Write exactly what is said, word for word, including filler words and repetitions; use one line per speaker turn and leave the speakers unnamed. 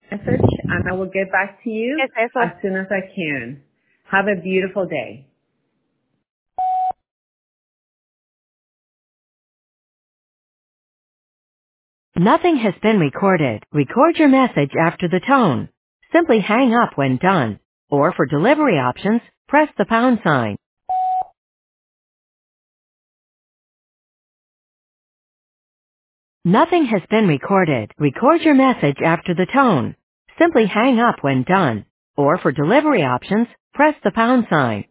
message, and I will get back to you
¿Qué es eso?
as soon as I can. Have a beautiful day.
Nothing has been recorded. Record your message after the tone. Simply hang up when done. Or for delivery options, press the pound sign. Nothing has been recorded. Record your message after the tone. Simply hang up when done. Or for delivery options, press the pound sign.